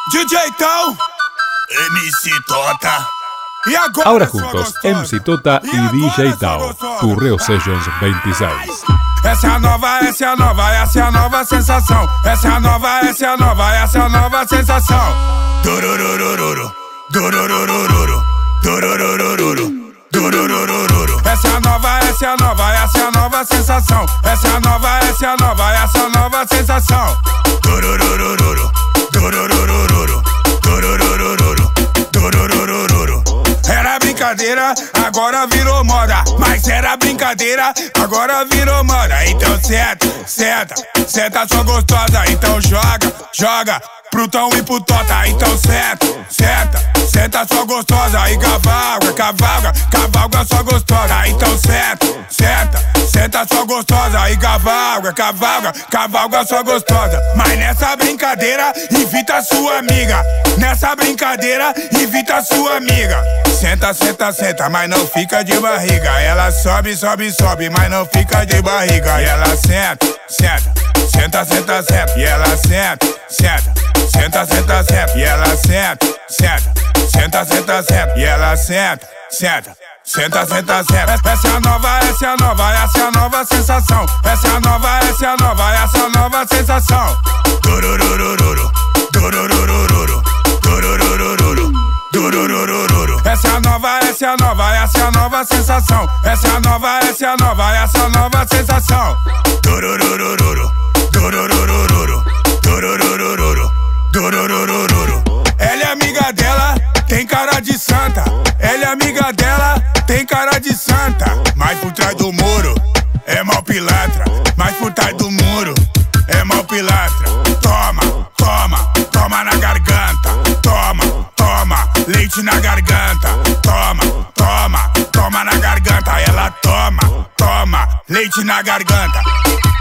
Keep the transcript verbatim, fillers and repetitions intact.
D J Tão, M C Tota. E agora, Ahora juntos, M C Tota e D J Tão, Turreo Sessions veintiséis. Essa é a nova, essa é a nova, essa é a nova sensação. Essa é a nova, essa é a nova, essa é a nova sensação. Durururururu, durururururu, durururururu, durururururu. Essa é a nova, essa é a nova, essa é a nova sensação. Essa é a nova, essa é a nova, essa é a nova sensação. Durururururu, durururururu, durururururu, durururururu. Era brincadeira, agora virou moda. Mas era brincadeira, agora virou moda. Então senta, senta, senta sua gostosa. Então joga, joga pro Tão e pro Tota. Então senta, senta, senta sua gostosa. E cavalga, cavalga, cavalga sua gostosa. Então senta, senta, senta sua gostosa. E cavalga, cavalga, cavalga sua gostosa. Mas nessa brincadeira, invita sua amiga. Nessa brincadeira, invita sua amiga. Senta, senta, senta, mas não fica de barriga. Ela sobe, sobe, sobe, mas não fica de barriga. E ela senta, senta, senta, senta, senta. E ela senta, senta, senta, senta, senta. E ela senta, senta, senta, senta, senta. E ela senta, senta, senta, senta, senta. Essa é a nova, essa é a nova, essa é a nova sensação. Essa é a nova, essa é a nova, essa é a nova sensação. Durururururu, durururururu, durururururu, durururururu. Essa é a nova, essa é a nova, essa é a nova sensação. Essa é a nova, essa é a nova, essa é a nova sensação. Durururururu, durururururu, durururururu, durururururu. Ela é amiga dela, tem cara de santa. Ela é amiga dela, tem cara de santa. Mas por trás do muro é mal pilantra. Mas por trás do muro é mal pilantra. Toma, toma, toma na garganta. Toma, toma, leite na garganta. Toma, toma, toma na garganta. Ela toma, toma, leite na garganta.